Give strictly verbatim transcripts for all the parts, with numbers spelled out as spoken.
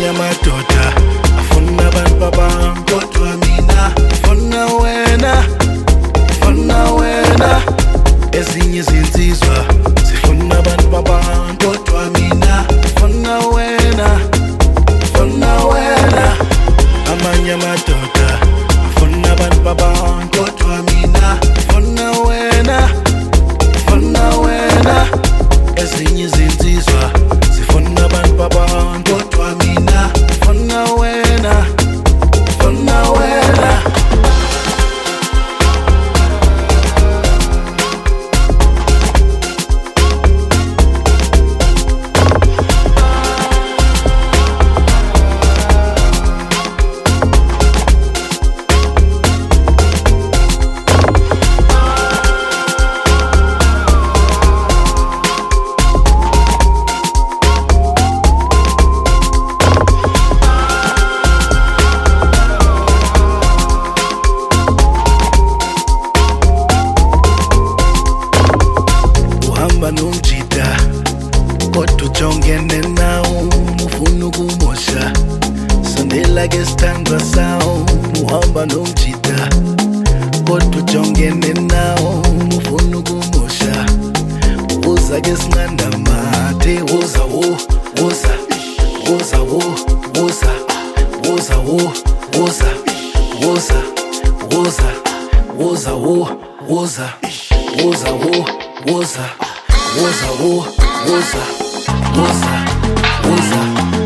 amanye amadoda afuna abantu babantu, kodwa mina ngifuna wena, ngifuna wena. Ezinye izinsizwa zifuna abantu babantu, kodwa mina ngifuna wena, ngifuna wena. Amanye amadoda afuna abantu babantu, kodwa mina ngifuna wena, ngifuna wena. Ezinye izinsizwa zifuna abantu babantu, kodwa mina ngifuna wena, ngifuna wena. Nomjida kodwa ujongene nawo, ufuna ukumosha. Sondela ke sithandwa sawo, uhamba nomjida kodwa ujongene nawo, ufuna ukumosha. Uza ke sinqanda mathe, uza wo, uza, uza wo, uza, uza wo, uza, uza, uza, uza wo, uza, uza wo, uza. Woza wo, woza, woza, woza.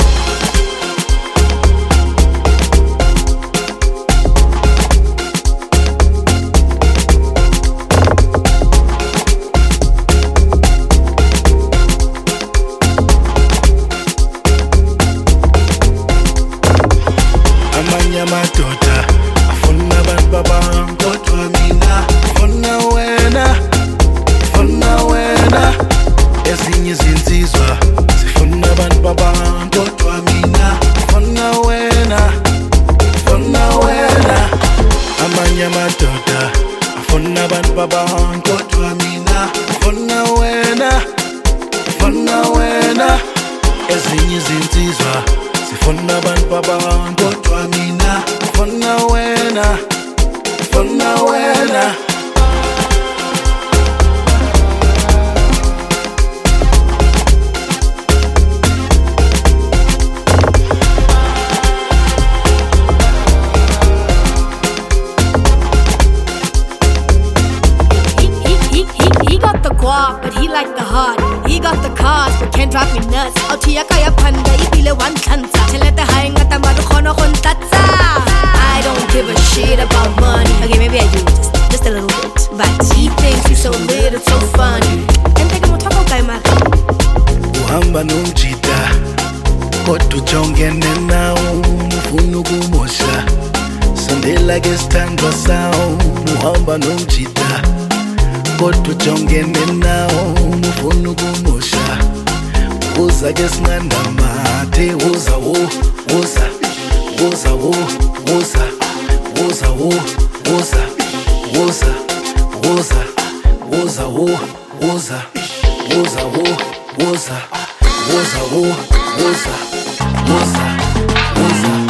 Amanye amadoda afuna abantu babantu, kodwa mina ngifuna wena, ngifuna wena. Ezinye izinsizwa zifuna abantu babantu, kodwa mina ngifuna wena, ngifuna wena. Amanye amadoda afuna abantu babantu, kodwa mina ngifuna wena, ngifuna wena. Ezinye izinsizwa zifuna abantu babantu, kodwa mina ngifuna wena, ngifuna wena. But he like the heart. He got the cars, but can't drive me nuts. Autia kaya panda, ibile one kansa. Chelete haing at the marukono kontatsa. I don't give a shit about money. Okay, maybe I do, just, just a little bit. But he thinks he's so lit, it's so funny. And take him on top of guy man. Uhamba nomjida kodwa ujongene nawo, ufuna ukumosha. Sondela ke sithandwa sawo, uhamba nomjida kodwa ujongene nawo, ufuna ukumosha. Uza ke sinqanda mathe, uza wo, uza, uza wo, uza, uza wo, uza, uza, uza, uza wo, uza, uza wo, uza, uza wo, uza, uza, uza.